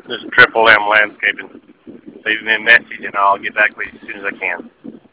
This is Triple M Landscaping. Leave me a message and I'll get back with you as soon as I can.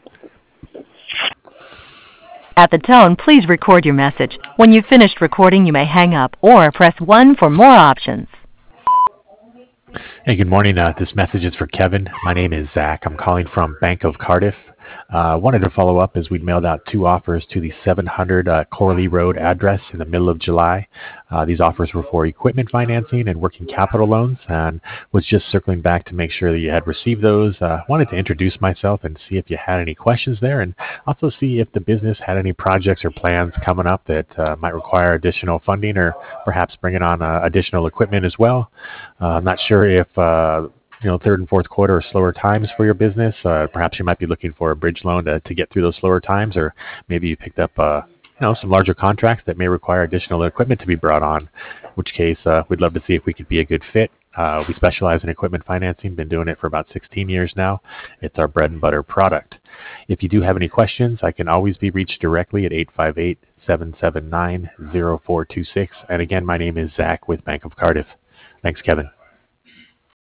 At the tone, please record your message. When you've finished recording, you may hang up or press 1 for more options. Hey, good morning. This message is for Kevin. My name is Zach. I'm calling from Bank of Cardiff. Wanted to follow up as we'd mailed out 2 offers to the 700 Corley Road address in the middle of July. These offers were for equipment financing and working capital loans, and was just circling back to make sure that you had received those. Wanted to introduce myself and see if you had any questions there, and also see if the business had any projects or plans coming up that might require additional funding, or perhaps bringing on additional equipment as well. I'm not sure if third and fourth quarter are slower times for your business. Perhaps you might be looking for a bridge loan to get through those slower times, or maybe you picked up some larger contracts that may require additional equipment to be brought on, in which case we'd love to see if we could be a good fit. We specialize in equipment financing, been doing it for about 16 years now. It's our bread and butter product. If you do have any questions, I can always be reached directly at 858-779-0426. And again, my name is Zach with Bank of Cardiff. Thanks, Kevin.